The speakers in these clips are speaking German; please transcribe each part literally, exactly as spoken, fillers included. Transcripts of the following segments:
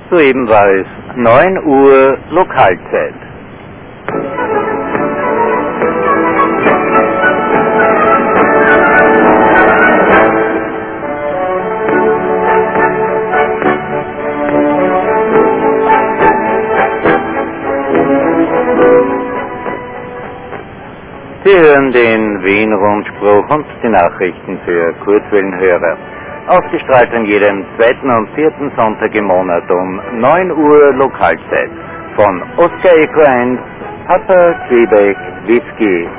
Soeben war es neun Uhr Lokalzeit. Sie hören den Wien-Rundspruch und die Nachrichten für Kurzwellenhörer. Ausgestrahlt an jedem zweiten und vierten Sonntag im Monat um neun Uhr Lokalzeit. Von Oscar Echo eins, Papa Quebec Whisky.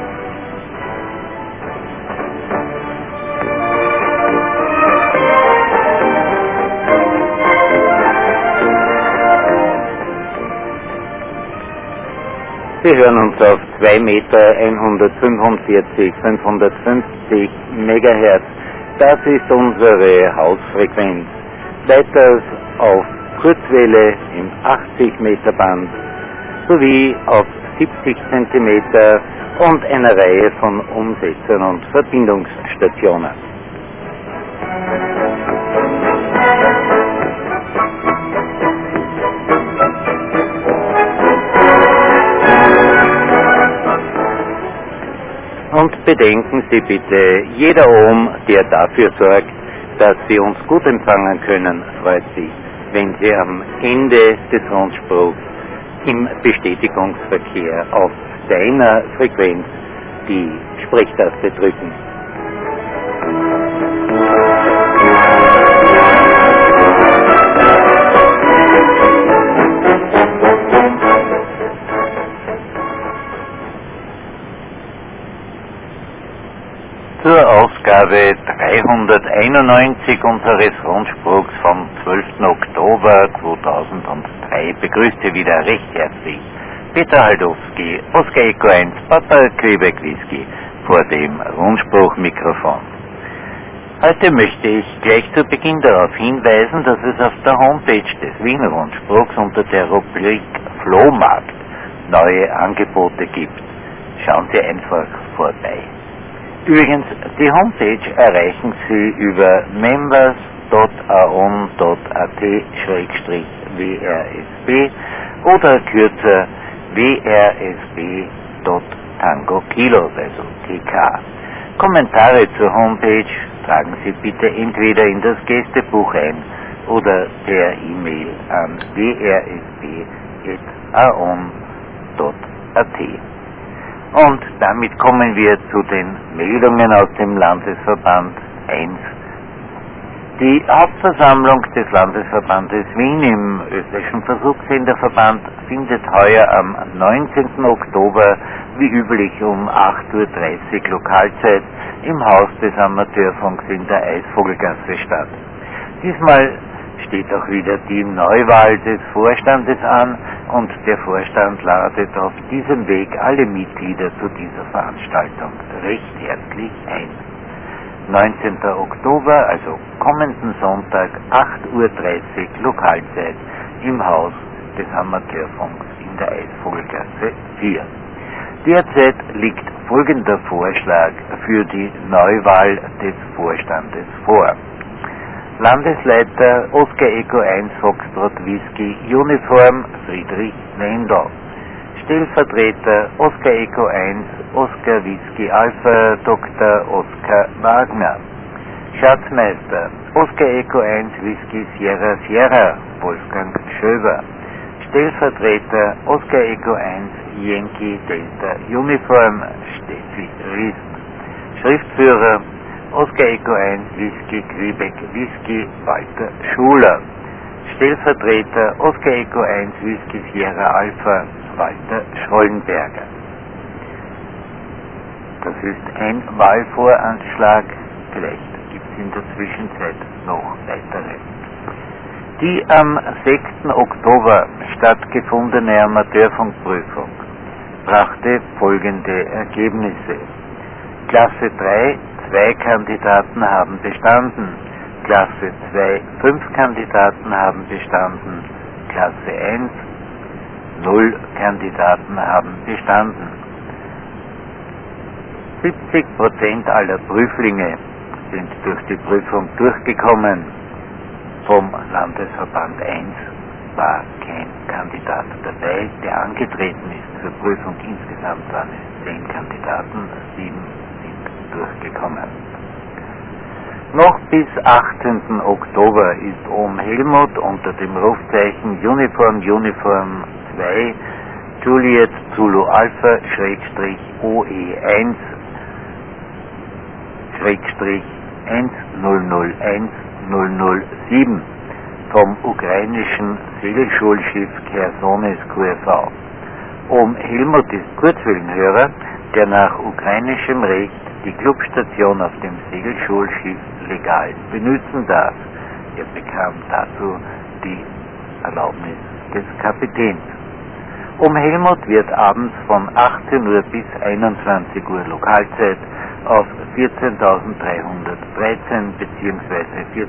Sie hören uns auf zwei Meter hundertfünfundvierzig, fünfhundertfünfzig Megahertz. Das ist unsere Hausfrequenz. Weiters auf Kurzwelle im achtzig Meter Band sowie auf siebzig Zentimeter und einer Reihe von Umsetzern und Verbindungsstationen. Und bedenken Sie bitte, jeder Ohm, der dafür sorgt, dass Sie uns gut empfangen können, freut sich, wenn Sie am Ende des Rundspruchs im Bestätigungsverkehr auf seiner Frequenz die Sprechtaste drücken. Zur Ausgabe dreihunderteinundneunzig unseres Rundspruchs vom zwölften Oktober zweitausenddrei begrüßt Sie wieder recht herzlich Peter Haldowski, Oscar Echo eins, Papa Quebec Whisky vor dem Rundspruchmikrofon. Heute möchte ich gleich zu Beginn darauf hinweisen, dass es auf der Homepage des Wiener Rundspruchs unter der Rubrik Flohmarkt neue Angebote gibt. Schauen Sie einfach vorbei. Übrigens, die Homepage erreichen Sie über members punkt aon punkt at Schrägstrich W R S B oder kürzer W R S B punkt Tango Kilo, also T K. Kommentare zur Homepage tragen Sie bitte entweder in das Gästebuch ein oder per E-Mail an w r s b punkt aon punkt at. Und damit kommen wir zu den Meldungen aus dem Landesverband eins. Die Hauptversammlung des Landesverbandes Wien im österreichischen Versuchssenderverband findet heuer am neunzehnten Oktober wie üblich um acht Uhr dreißig Lokalzeit im Haus des Amateurfunks in der Eisvogelgasse statt. Diesmal steht auch wieder die Neuwahl des Vorstandes an und der Vorstand ladet auf diesem Weg alle Mitglieder zu dieser Veranstaltung recht herzlich ein. neunzehnten Oktober, also kommenden Sonntag, acht Uhr dreißig Lokalzeit im Haus des Amateurfunks in der Eisvogelgasse vier. Derzeit liegt folgender Vorschlag für die Neuwahl des Vorstandes vor. Landesleiter Oscar Echo eins Foxtrot Whisky Uniform Friedrich Wendel. Stellvertreter Oscar Echo eins Oscar Whisky Alpha Doktor Oskar Wagner. Schatzmeister Oscar Echo eins Whisky Sierra Sierra Wolfgang Schöber. Stellvertreter Oscar Echo eins Yankee Delta Uniform Steffi Rist. Schriftführer Oscar Echo eins Whisky Quebec Whisky Walter Schuler. Stellvertreter Oscar Echo eins Whisky Sierra Alpha Walter Schollenberger. Das ist ein Wahlvoranschlag, vielleicht gibt es in der Zwischenzeit noch weitere. Die am sechsten Oktober stattgefundene Amateurfunkprüfung brachte folgende Ergebnisse. Klasse drei, zwei Kandidaten haben bestanden. Klasse zwei, fünf Kandidaten haben bestanden. Klasse eins, null Kandidaten haben bestanden. siebzig Prozent aller Prüflinge sind durch die Prüfung durchgekommen vom Landesverband eins. war kein Kandidat dabei, der angetreten ist zur Prüfung. Insgesamt waren es zehn Kandidaten, sieben sind durchgekommen. Noch bis achtzehnten Oktober ist Ohm Helmut unter dem Rufzeichen Uniform Uniform zwei Juliet Zulu Alpha Schrägstrich O E eins Schrägstrich eins null null eins null null sieben vom ukrainischen Segelschulschiff Chersonis Q F V. Ohm Helmut ist Kurzwellenhörer, der nach ukrainischem Recht die Clubstation auf dem Segelschulschiff legal benutzen darf. Er bekam dazu die Erlaubnis des Kapitäns. Ohm Helmut wird abends von achtzehn Uhr bis einundzwanzig Uhr Lokalzeit auf vierzehntausenddreihundertdreizehn bzw.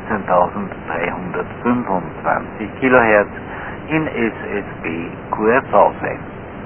vierzehntausenddreihundertfünfundzwanzig Kilohertz in S S B Q R V sein.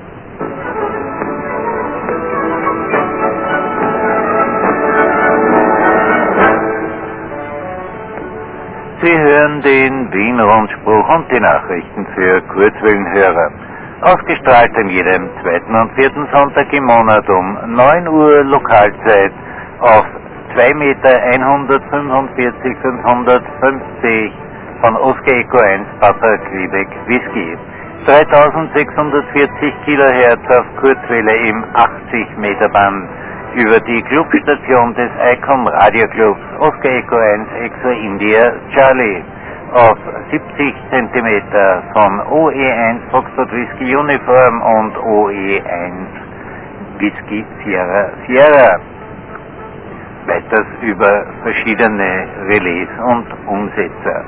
Sie hören den Wien-Rundspruch und die Nachrichten für Kurzwellenhörer. Ausgestrahlt an jedem zweiten und vierten Sonntag im Monat um neun Uhr Lokalzeit auf zwei Meter hundertfünfundvierzig fünfhundertfünfzig von Oscar Echo eins Papa Quebec Whisky. dreitausendsechshundertvierzig Kilohertz auf Kurzwelle im achtzig Meter Band über die Clubstation des Icon Radio Clubs Oscar Echo eins Extra India Charlie auf siebzig Zentimeter von O E eins Foxtrot Whisky Uniform und O E eins Whisky Sierra Sierra. Weiters über verschiedene Relais und Umsetzer.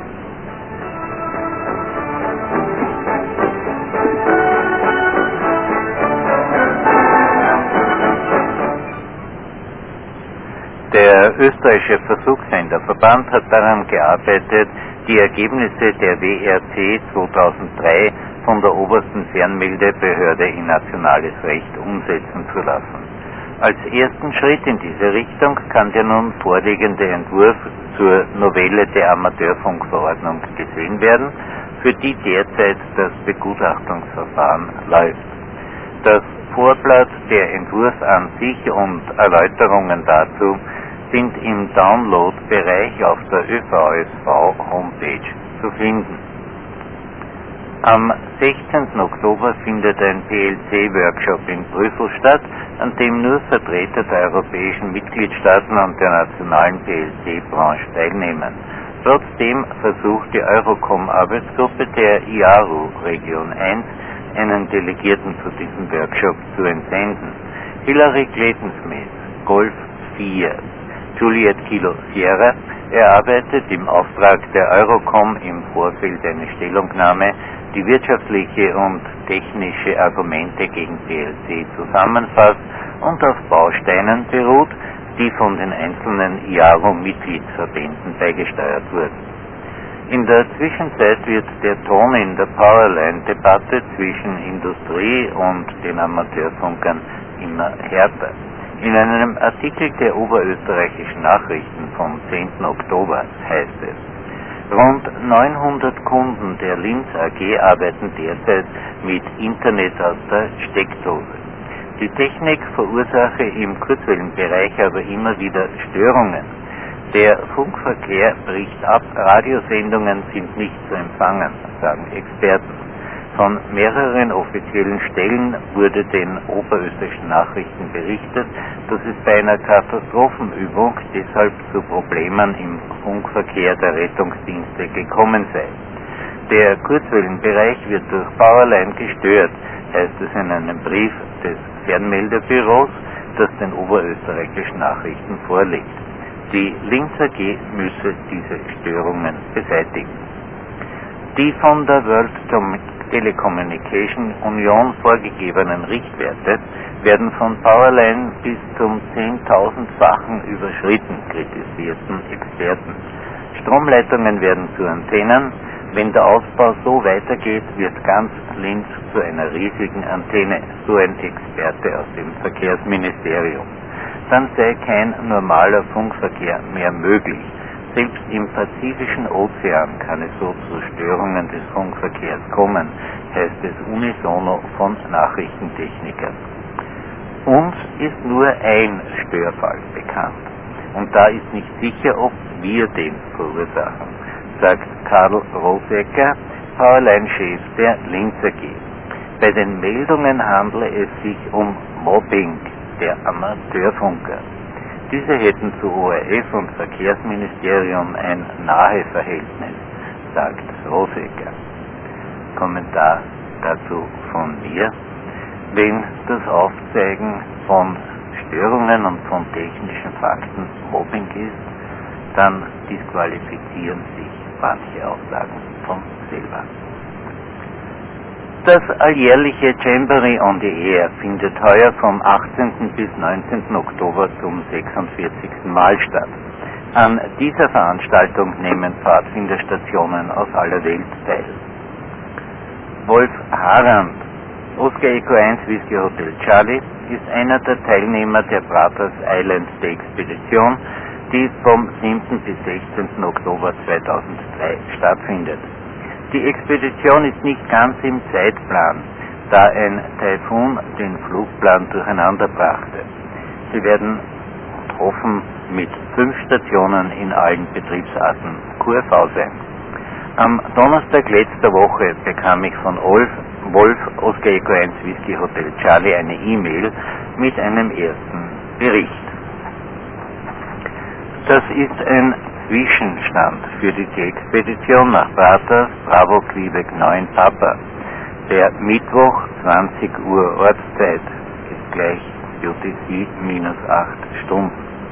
Der österreichische Versuchssenderverband hat daran gearbeitet, die Ergebnisse der W R C zweitausenddrei von der obersten Fernmeldebehörde in nationales Recht umsetzen zu lassen. Als ersten Schritt in diese Richtung kann der nun vorliegende Entwurf zur Novelle der Amateurfunkverordnung gesehen werden, für die derzeit das Begutachtungsverfahren läuft. Das Vorblatt, der Entwurf an sich und Erläuterungen dazu sind im Download-Bereich auf der Ö V S V-Homepage zu finden. Am sechzehnten Oktober findet ein P L C-Workshop in Brüssel statt, an dem nur Vertreter der europäischen Mitgliedstaaten und der nationalen P L C-Branche teilnehmen. Trotzdem versucht die Eurocom-Arbeitsgruppe der I A R U Region eins, einen Delegierten zu diesem Workshop zu entsenden. Hilary Clayton-Smith, Golf vier, Juliet Kilo Sierra, erarbeitet im Auftrag der Eurocom im Vorfeld eine Stellungnahme, die wirtschaftliche und technische Argumente gegen P L C zusammenfasst und auf Bausteinen beruht, die von den einzelnen I A R U-Mitgliedsverbänden beigesteuert wurden. In der Zwischenzeit wird der Ton in der Powerline-Debatte zwischen Industrie und den Amateurfunkern immer härter. In einem Artikel der Oberösterreichischen Nachrichten vom zehnten Oktober heißt es: Rund neunhundert Kunden der Linz A G arbeiten derzeit mit Internet aus der Steckdose. Die Technik verursache im Kurzwellenbereich aber immer wieder Störungen. Der Funkverkehr bricht ab, Radiosendungen sind nicht zu empfangen, sagen Experten. Von mehreren offiziellen Stellen wurde den oberösterreichischen Nachrichten berichtet, dass es bei einer Katastrophenübung deshalb zu Problemen im Funkverkehr der Rettungsdienste gekommen sei. Der Kurzwellenbereich wird durch Powerline gestört, heißt es in einem Brief des Fernmeldebüros, das den oberösterreichischen Nachrichten vorliegt. Die Linz A G müsse diese Störungen beseitigen. Die von der World Telecommunication Union vorgegebenen Richtwerte werden von Powerline bis zum zehntausendfachen überschritten, kritisierten Experten. Stromleitungen werden zu Antennen. Wenn der Ausbau so weitergeht, wird ganz Linz zu einer riesigen Antenne, so ein Experte aus dem Verkehrsministerium. Dann sei kein normaler Funkverkehr mehr möglich. selbst im Pazifischen Ozean kann es so zu Störungen des Funkverkehrs kommen, heißt es unisono von Nachrichtentechnikern. Uns ist nur ein Störfall bekannt und da ist nicht sicher, ob wir den verursachen, sagt Karl Rosecker, Powerline-Chef der Linz A G. Bei den Meldungen handle es sich um Mobbing der Amateurfunker. Diese hätten zu O R F und Verkehrsministerium ein nahe Verhältnis, sagt Rosecker. Kommentar dazu von mir. Wenn das Aufzeigen von Störungen und von technischen Fakten Mobbing ist, dann disqualifizieren sich manche Aussagen von selber. Das alljährliche Jamboree on the Air findet heuer vom achtzehnten bis neunzehnten Oktober zum sechsundvierzigsten Mal statt. An dieser Veranstaltung nehmen Pfadfinderstationen aus aller Welt teil. Wolf Harand, Oscar Echo eins Whisky Hotel Charlie, ist einer der Teilnehmer der Brothers Island der Expedition, die vom siebten bis sechzehnten Oktober zweitausenddrei stattfindet. Die Expedition ist nicht ganz im Zeitplan, da ein Taifun den Flugplan durcheinander brachte. Sie werden getroffen mit fünf Stationen in allen Betriebsarten Q F V sein. Am Donnerstag letzter Woche bekam ich von Wolf, Wolf Oscar Echo eins Whisky Hotel Charlie eine E-Mail mit einem ersten Bericht. Das ist ein Zwischenstand für die Expedition nach Pratas, Bravo Quebec neun Papa. Der Mittwoch zwanzig Uhr Ortszeit ist gleich U T C minus acht Stunden.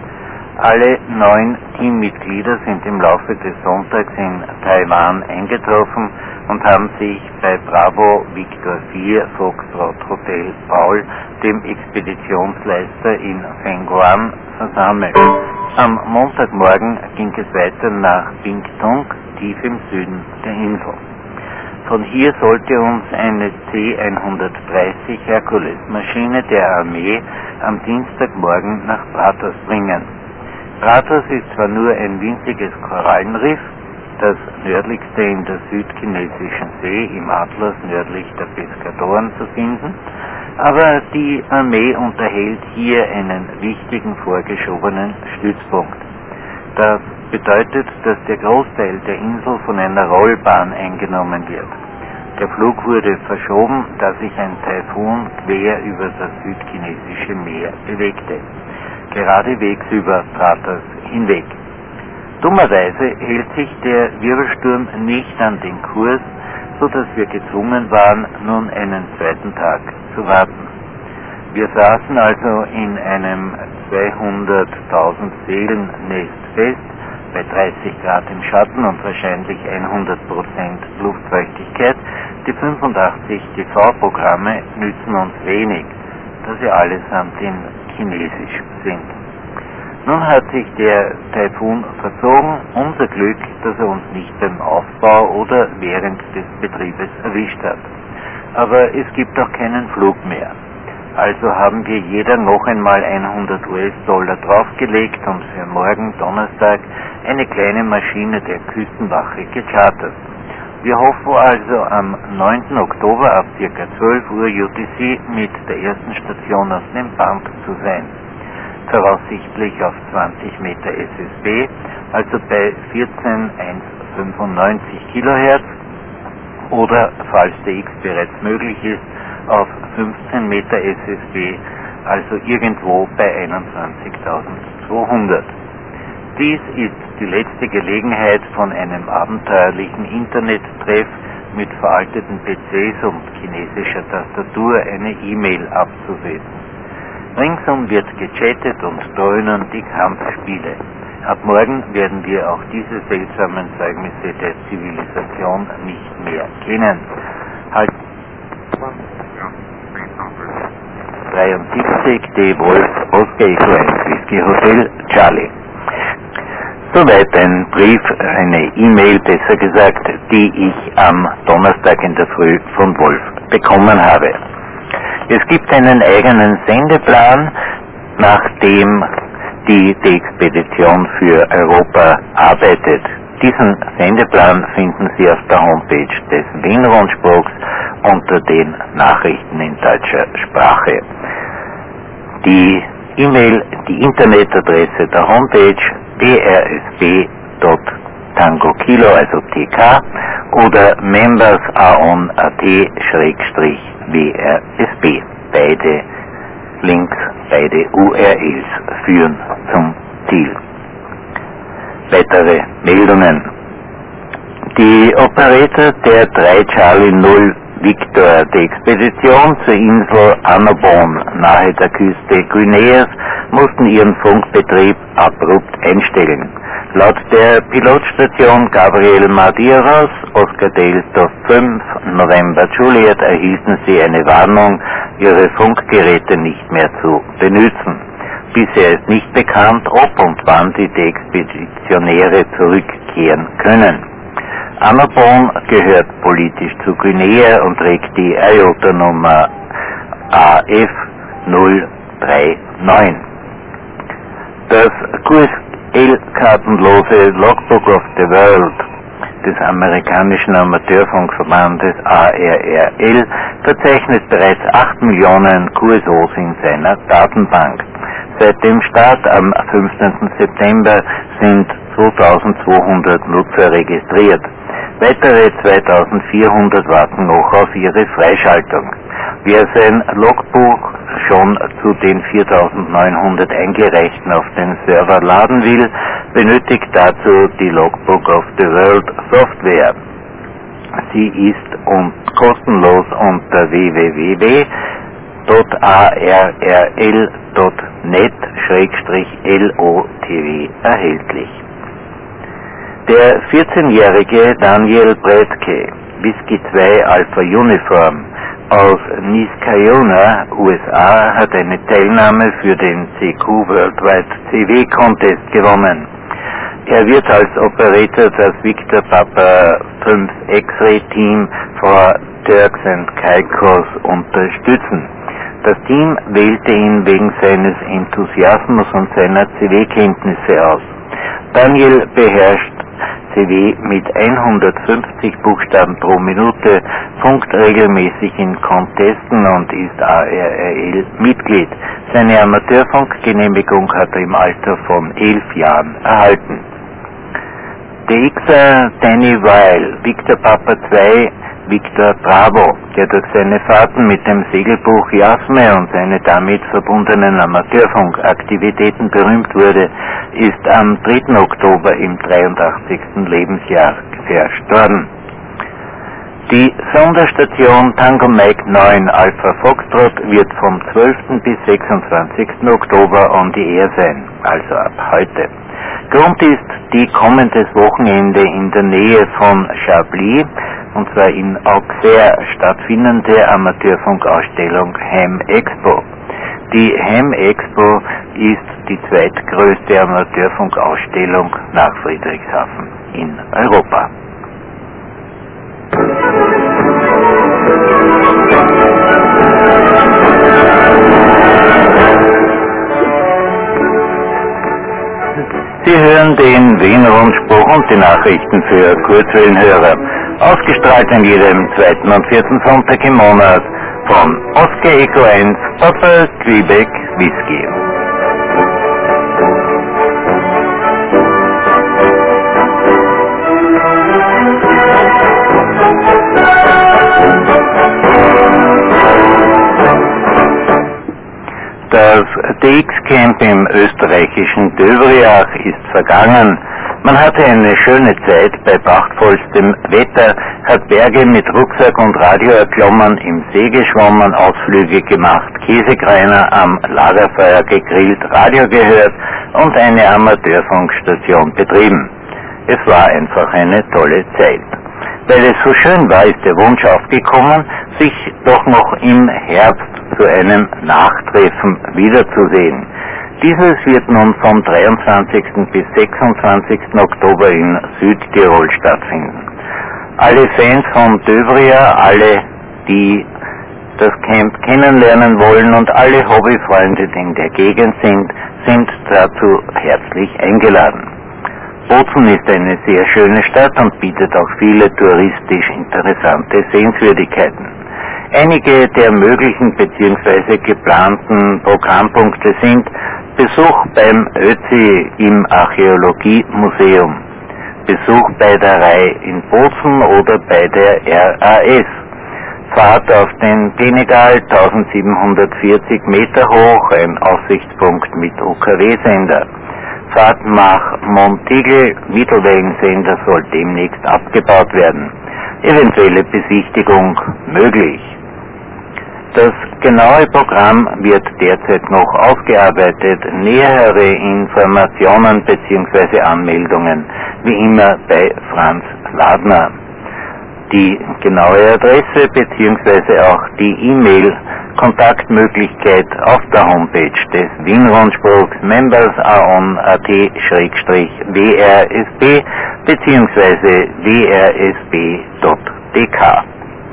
Alle neun Teammitglieder sind im Laufe des Sonntags in Taiwan eingetroffen und haben sich bei Bravo Victor vier Foxtrot Hotel Paul, dem Expeditionsleiter in Fengguan, versammelt. Am Montagmorgen ging es weiter nach Bingtung, tief im Süden der Insel. Von hier sollte uns eine C hundertdreißig Herkules-Maschine der Armee am Dienstagmorgen nach Pratas bringen. Pratas ist zwar nur ein winziges Korallenriff, das nördlichste in der südchinesischen See im Atlas nördlich der Pescatoren zu finden, aber die Armee unterhält hier einen wichtigen vorgeschobenen Stützpunkt. Das bedeutet, dass der Großteil der Insel von einer Rollbahn eingenommen wird. Der Flug wurde verschoben, da sich ein Taifun quer über das südchinesische Meer bewegte, geradewegs über Pratas hinweg. Dummerweise hält sich der Wirbelsturm nicht an den Kurs, so dass wir gezwungen waren, nun einen zweiten Tag zu warten. Wir saßen also in einem zweihunderttausend Seelen Nest fest, bei dreißig Grad im Schatten und wahrscheinlich hundert Prozent Luftfeuchtigkeit. Die fünfundachtzig T V-Programme nützen uns wenig, da sie allesamt in Chinesisch sind. Nun hat sich der Taifun verzogen, unser Glück, dass er uns nicht beim Aufbau oder während des Betriebes erwischt hat. Aber es gibt auch keinen Flug mehr. Also haben wir jeder noch einmal hundert US-Dollar draufgelegt und für morgen Donnerstag eine kleine Maschine der Küstenwache gechartert. Wir hoffen also am neunten Oktober ab ca. zwölf Uhr U T C mit der ersten Station auf dem Band zu sein. Voraussichtlich auf zwanzig Meter S S B, also bei vierzehn Komma hundertfünfundneunzig Kilohertz oder, falls der X bereits möglich ist, auf fünfzehn Meter S S B, also irgendwo bei einundzwanzigtausendzweihundert. Dies ist die letzte Gelegenheit, von einem abenteuerlichen Internettreff mit veralteten P Cs und chinesischer Tastatur eine E-Mail abzusetzen. Ringsum wird gechattet und dröhnen die Kampfspiele. Ab morgen werden wir auch diese seltsamen Zeugnisse der Zivilisation nicht mehr kennen. Halt dreiundsiebzig, D. Wolf, Oscar Echo eins Whisky Hotel Charlie. Soweit ein Brief, eine E-Mail besser gesagt, die ich am Donnerstag in der Früh von Wolf bekommen habe. Es gibt einen eigenen Sendeplan, nach dem die die Expedition für Europa arbeitet. Diesen Sendeplan finden Sie auf der Homepage des Wien-Rundspruchs unter den Nachrichten in deutscher Sprache. Die E-Mail, die Internetadresse der Homepage d r s b punkt tango kilo, also T K, oder membersaon punkt a t schrägstrich w r s b. Beide Links, beide U R Ls führen zum Ziel. Weitere Meldungen. Die Operator der drei Charlie null Victor, die Expedition zur Insel Annobon nahe der Küste Guineas, mussten ihren Funkbetrieb abrupt einstellen. Laut der Pilotstation Gabriel Madeiras, Oscar Delta fünf, November Juliet, erhielten sie eine Warnung, ihre Funkgeräte nicht mehr zu benutzen. Bisher ist nicht bekannt, ob und wann die Expeditionäre zurückkehren können. Annobon gehört politisch zu Guinea und trägt die I O T A-Nummer A F null drei neun. Das Q S L-kartenlose Logbook of the World des amerikanischen Amateurfunkverbandes A R R L verzeichnet bereits acht Millionen Q S Os in seiner Datenbank. Seit dem Start am fünfzehnten September sind zweitausendzweihundert Nutzer registriert. Weitere zweitausendvierhundert warten noch auf ihre Freischaltung. Wer sein Logbuch schon zu den viertausendneunhundert eingereichten auf den Server laden will, benötigt dazu die Logbook of the World Software. Sie ist und kostenlos unter w w w punkt a r r l punkt net schrägstrich L O T W erhältlich. Der vierzehnjährige Daniel Bredke, Whisky zwei Alpha Uniform, aus Niskayuna, U S A, hat eine Teilnahme für den C Q Worldwide C W Contest gewonnen. Er wird als Operator das Victor Papa fünf X-Ray Team vor Turks and Caicos unterstützen. Das Team wählte ihn wegen seines Enthusiasmus und seiner C W-Kenntnisse aus. Daniel beherrscht C W mit hundertfünfzig Buchstaben pro Minute, funkt regelmäßig in Contesten und ist A R R L-Mitglied. Seine Amateurfunkgenehmigung hat er im Alter von elf Jahren erhalten. Der Xer Danny Weil, Victor Papa zwei, Victor Bravo, der durch seine Fahrten mit dem Segelbuch Jasme und seine damit verbundenen Amateurfunkaktivitäten berühmt wurde, ist am dritten Oktober im dreiundachtzigsten Lebensjahr verstorben. Die Sonderstation Tango Mike neun Alpha Foxtrot wird vom zwölften bis sechsundzwanzigsten Oktober on the air sein, also ab heute. Grund ist die kommendes Wochenende in der Nähe von Chablis, und zwar in Auxerre stattfindende Amateurfunkausstellung Ham Expo. Die Ham Expo ist die zweitgrößte Amateurfunkausstellung nach Friedrichshafen in Europa. Sie hören den Wien-Rundspruch und die Nachrichten für Kurzwellenhörer, ausgestrahlt an jedem zweiten und vierten Sonntag im Monat von Oscar Echo eins, Papa Quebec Whisky. Das D X-Camp im österreichischen Dövriach ist vergangen. Man hatte eine schöne Zeit bei prachtvollstem Wetter, hat Berge mit Rucksack und Radio erklommen, im See geschwommen, Ausflüge gemacht, Käsekreiner am Lagerfeuer gegrillt, Radio gehört und eine Amateurfunkstation betrieben. Es war einfach eine tolle Zeit. Weil es so schön war, ist der Wunsch aufgekommen, sich doch noch im Herbst zu einem Nachtreffen wiederzusehen. Dieses wird nun vom dreiundzwanzigsten bis sechsundzwanzigsten Oktober in Südtirol stattfinden. Alle Fans von Dövriach, alle, die das Camp kennenlernen wollen und alle Hobbyfreunde, die in der Gegend sind, sind dazu herzlich eingeladen. Bozen ist eine sehr schöne Stadt und bietet auch viele touristisch interessante Sehenswürdigkeiten. Einige der möglichen bzw. geplanten Programmpunkte sind Besuch beim Ötzi im Archäologiemuseum, Besuch bei der Rai in Bozen oder bei der R A S, Fahrt auf den Penegal, eintausendsiebenhundertvierzig Meter hoch, ein Aussichtspunkt mit U K W-Sender. Fahrt nach Montigel, Mittelwellensender soll demnächst abgebaut werden. Eventuelle Besichtigung möglich. Das genaue Programm wird derzeit noch ausgearbeitet. Nähere Informationen bzw. Anmeldungen wie immer bei Franz Ladner. Die genaue Adresse bzw. auch die E-Mail-Kontaktmöglichkeit auf der Homepage des Wien-Rundspruchs members aon punkt at W R S B bzw. w r s b punkt d k.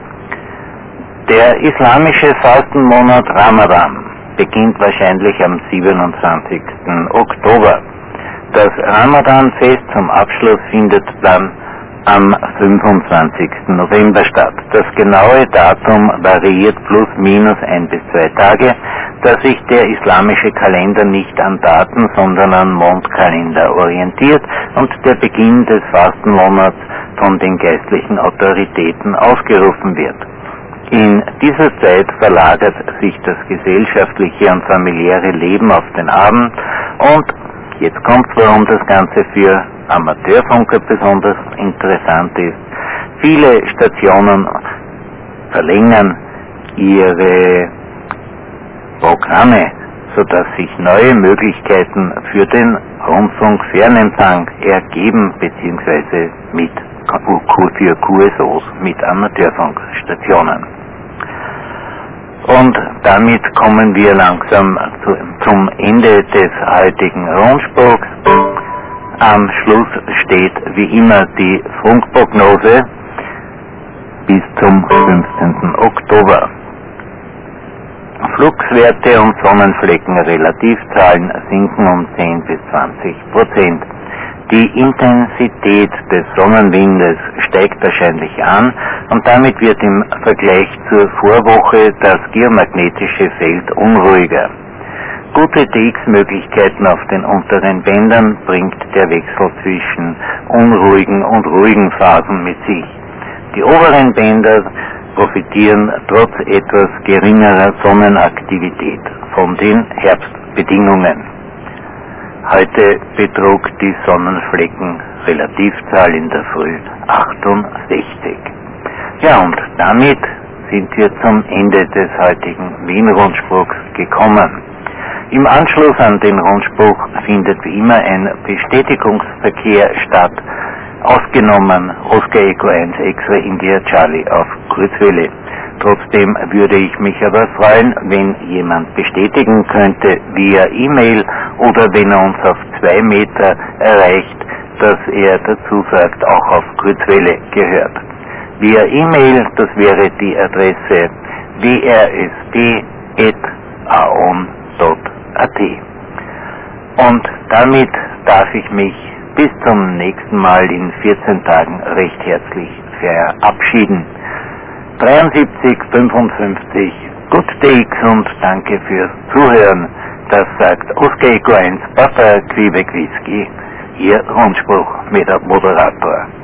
Der islamische Fastenmonat Ramadan beginnt wahrscheinlich am siebenundzwanzigsten Oktober. Das Ramadan-Fest zum Abschluss findet dann am fünfundzwanzigsten November statt. Das genaue Datum variiert plus minus ein bis zwei Tage, da sich der islamische Kalender nicht an Daten, sondern an Mondkalender orientiert und der Beginn des Fastenmonats von den geistlichen Autoritäten ausgerufen wird. In dieser Zeit verlagert sich das gesellschaftliche und familiäre Leben auf den Abend und jetzt kommt, warum das Ganze für Amateurfunker besonders interessant ist. Viele Stationen verlängern ihre Programme, sodass sich neue Möglichkeiten für den Rundfunkfernempfang ergeben, beziehungsweise mit für Q S Os mit Amateurfunkstationen. Und damit kommen wir langsam zu, zum Ende des heutigen Rundspruchs. Am Schluss steht wie immer die Funkprognose bis zum fünfzehnten Oktober. Fluxwerte und Sonnenflecken-Relativzahlen sinken um zehn bis zwanzig Prozent. Die Intensität des Sonnenwindes steigt wahrscheinlich an und damit wird im Vergleich zur Vorwoche das geomagnetische Feld unruhiger. Gute D X-Möglichkeiten auf den unteren Bändern bringt der Wechsel zwischen unruhigen und ruhigen Phasen mit sich. Die oberen Bänder profitieren trotz etwas geringerer Sonnenaktivität von den Herbstbedingungen. Heute betrug die Sonnenflecken-Relativzahl in der Früh achtundsechzig. Ja, und damit sind wir zum Ende des heutigen Wien-Rundspruchs gekommen. Im Anschluss an den Rundspruch findet wie immer ein Bestätigungsverkehr statt, ausgenommen Oscar Echo eins X-Ray India Charlie auf Kurzwelle. Trotzdem würde ich mich aber freuen, wenn jemand bestätigen könnte via E-Mail oder wenn er uns auf zwei Meter erreicht, dass er dazu sagt, auch auf Kurzwelle gehört. Via E-Mail, das wäre die Adresse w r s b punkt aon punkt a t. Und damit darf ich mich bis zum nächsten Mal in vierzehn Tagen recht herzlich verabschieden. dreiundsiebzig fünfundfünfzig, Good Day und danke fürs Zuhören. Das sagt Oscar Echo eins Papa Quebec Whisky, Ihr Rundspruch mit der Moderator.